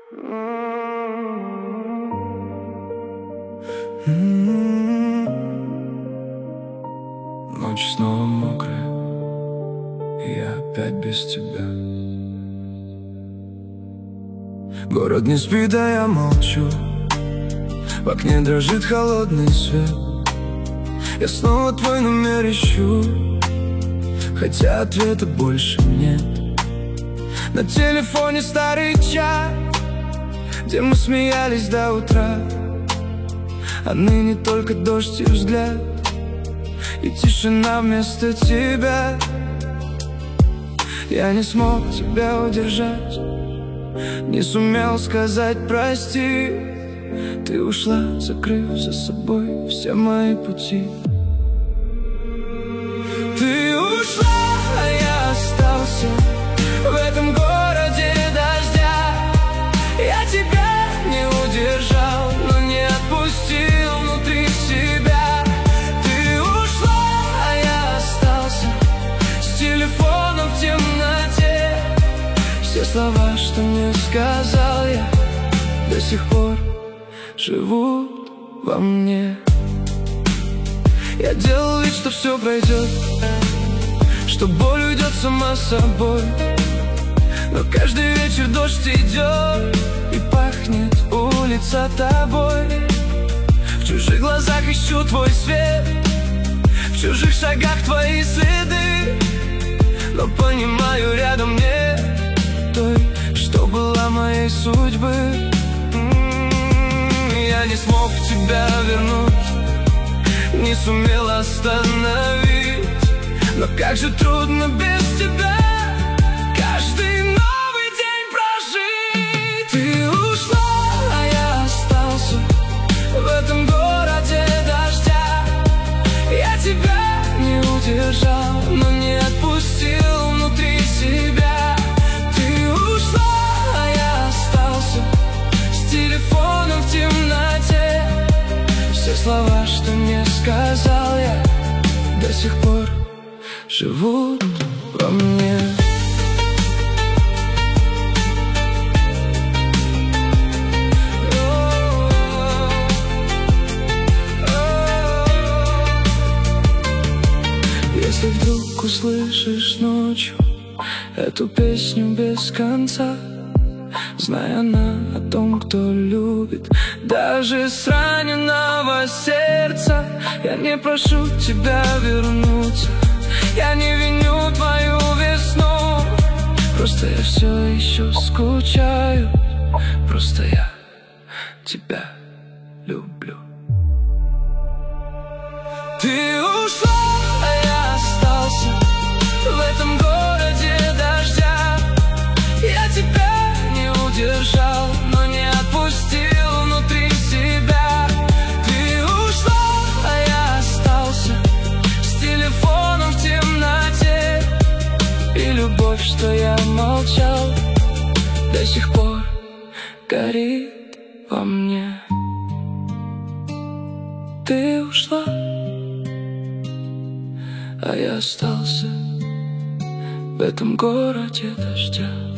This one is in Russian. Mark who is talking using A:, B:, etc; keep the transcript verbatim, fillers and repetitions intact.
A: Ночь снова мокрая, и я опять без тебя. Город не спит, а я молчу. В окне дрожит холодный свет. Я снова твой номер ищу, хотя ответа больше нет. На телефоне старый чат, где мы смеялись до утра, а ныне только дождь и взгляд, и тишина вместо тебя. Я не смог тебя удержать, не сумел сказать прости. Ты ушла, закрыв за собой все мои пути. Ты ушла, а я остался в этом городе дождя. Я тебя не удержал, но не отпустил внутри себя. Ты ушла, а я остался с телефоном в темноте. Все слова, что мне сказал я, до сих пор живут во мне. Я делал вид, что все пройдет, что боль уйдет сама собой. Но каждый вечер дождь идет, и пахнет улица тобой. В чужих глазах ищу твой свет, в чужих шагах твои следы. Но понимаю, рядом нет той, что была моей судьбы. Я не смог тебя вернуть, не сумел остановить. Но как же трудно без тебя каждый новый день прожить. Ты ушла, а я остался в этом городе дождя. Я тебя не удержал, но не отпустил внутри себя. Ты ушла, а я остался с телефоном в темноте. Все слова, что мне сказал я, до сих пор живут во мне. Если вдруг услышишь ночью эту песню без конца, знай, она о том, кто любит даже с раненого сердца. Я не прошу тебя вернуться, я не виню твою весну. Просто я все еще скучаю, просто я тебя люблю. Ты ушла, а я остался в этом городе дождя. Я тебя не удержал, но не отпустил внутри себя. Ты ушла, а я остался с телефоном в темноте. И любовь, что я молчал, до сих пор горит во мне. Ты ушла, а я остался в этом городе дождя.